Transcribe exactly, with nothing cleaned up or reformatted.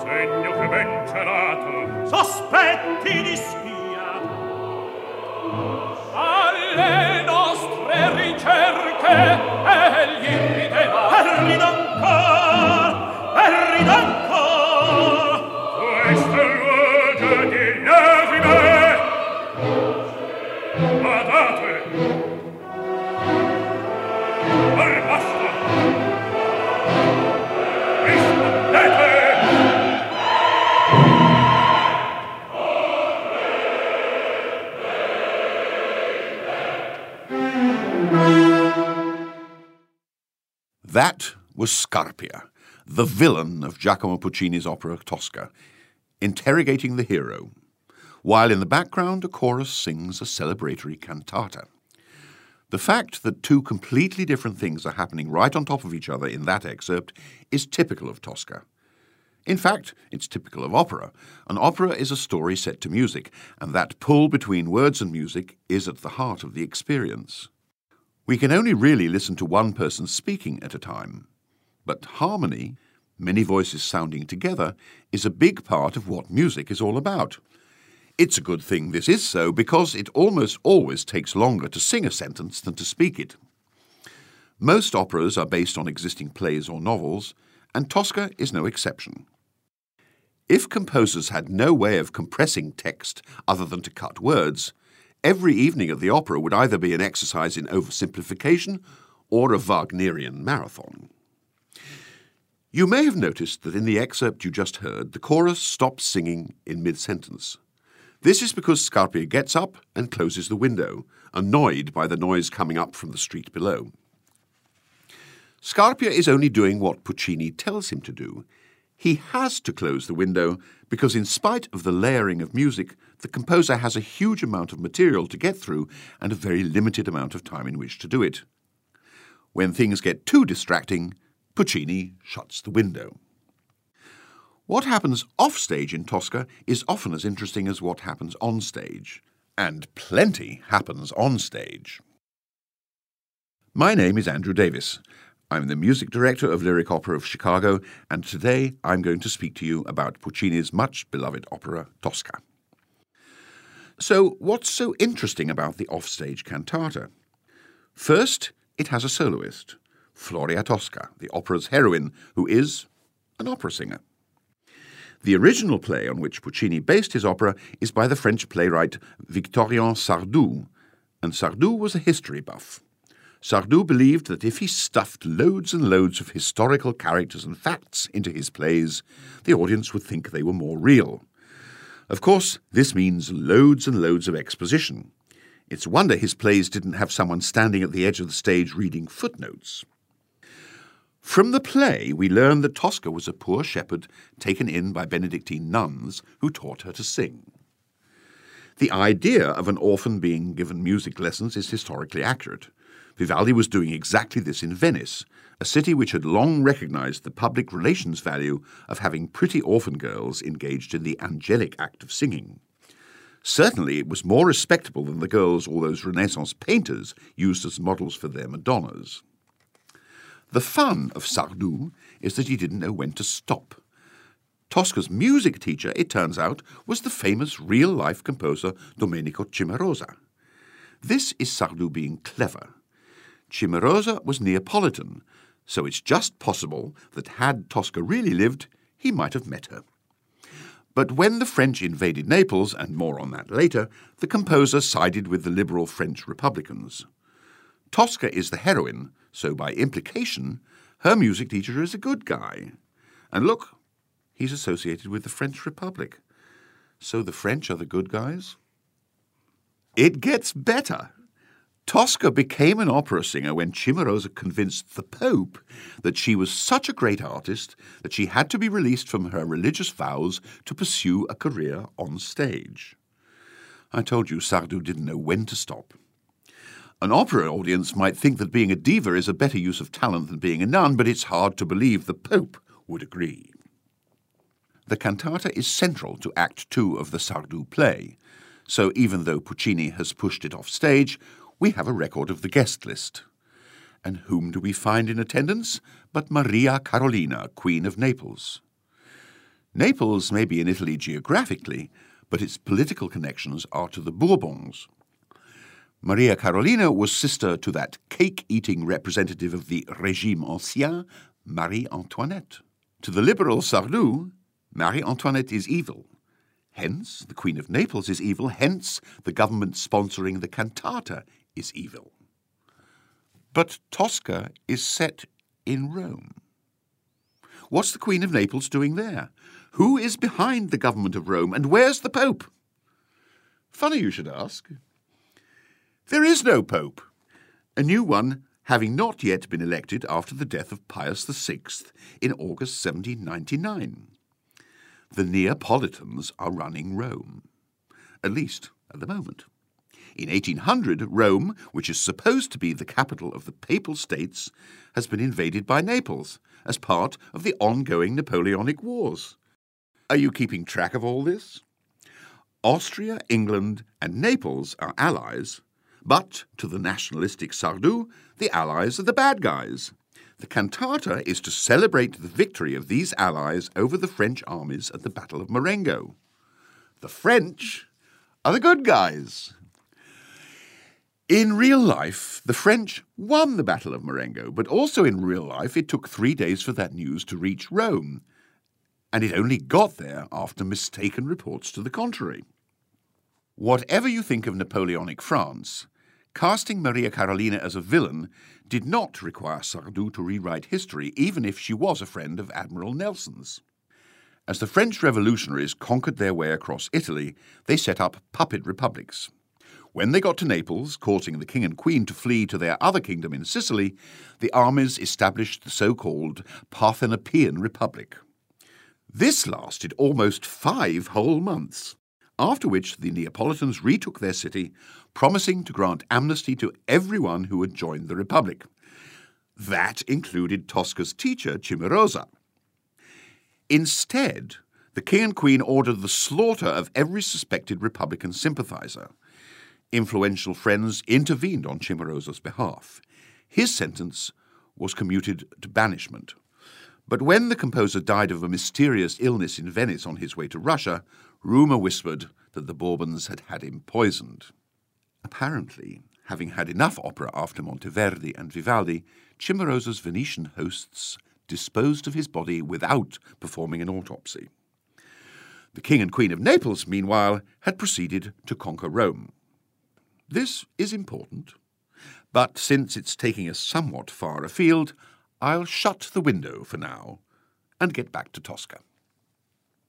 segno che ben celato sospetti di spia alle nostre ricerche egli rideva e rida ancor e rida ancor questo luogo di lacrime badate or basta rispondete That was Scarpia, the villain of Giacomo Puccini's opera Tosca, interrogating the hero, while in the background a chorus sings a celebratory cantata. The fact that two completely different things are happening right on top of each other in that excerpt is typical of Tosca. In fact, it's typical of opera. An opera is a story set to music, and that pull between words and music is at the heart of the experience. We can only really listen to one person speaking at a time, but harmony, many voices sounding together, is a big part of what music is all about. It's a good thing this is so, because it almost always takes longer to sing a sentence than to speak it. Most operas are based on existing plays or novels, and Tosca is no exception. If composers had no way of compressing text other than to cut words, every evening at the opera would either be an exercise in oversimplification or a Wagnerian marathon. You may have noticed that in the excerpt you just heard, the chorus stops singing in mid-sentence. This is because Scarpia gets up and closes the window, annoyed by the noise coming up from the street below. Scarpia is only doing what Puccini tells him to do. He has to close the window because, in spite of the layering of music, the composer has a huge amount of material to get through and a very limited amount of time in which to do it. When things get too distracting, Puccini shuts the window. What happens off-stage in Tosca is often as interesting as what happens on stage, and plenty happens on stage. My name is Andrew Davis. I'm the music director of Lyric Opera of Chicago, and today I'm going to speak to you about Puccini's much-beloved opera, Tosca. So, what's so interesting about the offstage cantata? First, it has a soloist, Floria Tosca, the opera's heroine, who is an opera singer. The original play on which Puccini based his opera is by the French playwright Victorien Sardou, and Sardou was a history buff. Sardou believed that if he stuffed loads and loads of historical characters and facts into his plays, the audience would think they were more real. Of course, this means loads and loads of exposition. It's a wonder his plays didn't have someone standing at the edge of the stage reading footnotes. From the play, we learn that Tosca was a poor shepherd taken in by Benedictine nuns who taught her to sing. The idea of an orphan being given music lessons is historically accurate. Vivaldi was doing exactly this in Venice, a city which had long recognized the public relations value of having pretty orphan girls engaged in the angelic act of singing. Certainly it was more respectable than the girls all those Renaissance painters used as models for their Madonnas. The fun of Sardou is that he didn't know when to stop. Tosca's music teacher, it turns out, was the famous real-life composer Domenico Cimarosa. This is Sardou being clever. Cimarosa was Neapolitan, so it's just possible that had Tosca really lived, he might have met her. But when the French invaded Naples, and more on that later, the composer sided with the liberal French Republicans. Tosca is the heroine, so by implication, her music teacher is a good guy. And look, he's associated with the French Republic. So the French are the good guys? It gets better. Tosca became an opera singer when Cimarosa convinced the Pope that she was such a great artist that she had to be released from her religious vows to pursue a career on stage. I told you Sardou didn't know when to stop. An opera audience might think that being a diva is a better use of talent than being a nun, but it's hard to believe the Pope would agree. The cantata is central to Act Two of the Sardou play, so even though Puccini has pushed it off stage, we have a record of the guest list. And whom do we find in attendance but Maria Carolina, Queen of Naples? Naples may be in Italy geographically, but its political connections are to the Bourbons. Maria Carolina was sister to that cake-eating representative of the régime ancien, Marie Antoinette. To the liberal Sardou, Marie Antoinette is evil. Hence, the Queen of Naples is evil. Hence, the government sponsoring the cantata is evil. But Tosca is set in Rome. What's the Queen of Naples doing there? Who is behind the government of Rome, and where's the Pope? Funny you should ask. There is no Pope, a new one having not yet been elected after the death of Pius the Sixth in August seventeen ninety-nine. The Neapolitans are running Rome, at least at the moment. In eighteen hundred, Rome, which is supposed to be the capital of the Papal States, has been invaded by Naples as part of the ongoing Napoleonic Wars. Are you keeping track of all this? Austria, England, and Naples are allies, but to the nationalistic Sardou, the allies are the bad guys. The cantata is to celebrate the victory of these allies over the French armies at the Battle of Marengo. The French are the good guys. In real life, the French won the Battle of Marengo, but also in real life it took three days for that news to reach Rome, and it only got there after mistaken reports to the contrary. Whatever you think of Napoleonic France, casting Maria Carolina as a villain did not require Sardou to rewrite history, even if she was a friend of Admiral Nelson's. As the French revolutionaries conquered their way across Italy, they set up puppet republics. When they got to Naples, causing the king and queen to flee to their other kingdom in Sicily, the armies established the so-called Parthenopean Republic. This lasted almost five whole months, after which the Neapolitans retook their city, promising to grant amnesty to everyone who had joined the Republic. That included Tosca's teacher, Cimarosa. Instead, the king and queen ordered the slaughter of every suspected Republican sympathizer. Influential friends intervened on Cimarosa's behalf. His sentence was commuted to banishment. But when the composer died of a mysterious illness in Venice on his way to Russia, rumour whispered that the Bourbons had had him poisoned. Apparently, having had enough opera after Monteverdi and Vivaldi, Cimarosa's Venetian hosts disposed of his body without performing an autopsy. The King and Queen of Naples, meanwhile, had proceeded to conquer Rome. This is important, but since it's taking us somewhat far afield, I'll shut the window for now and get back to Tosca.